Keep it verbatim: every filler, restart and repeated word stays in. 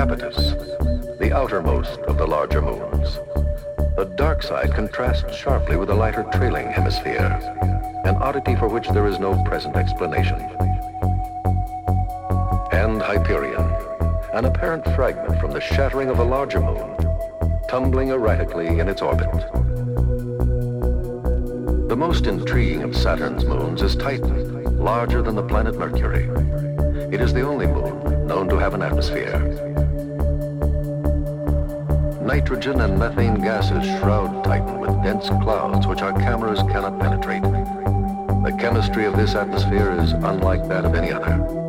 Iapetus, the outermost of the larger moons. The dark side contrasts sharply with the lighter trailing hemisphere, an oddity for which there is no present explanation. And Hyperion, an apparent fragment from the shattering of a larger moon, tumbling erratically in its orbit. The most intriguing of Saturn's moons is Titan, larger than the planet Mercury. It is the only moon known to have an atmosphere. Nitrogen and methane gases shroud Titan with dense clouds which our cameras cannot penetrate. The chemistry of this atmosphere is unlike that of any other.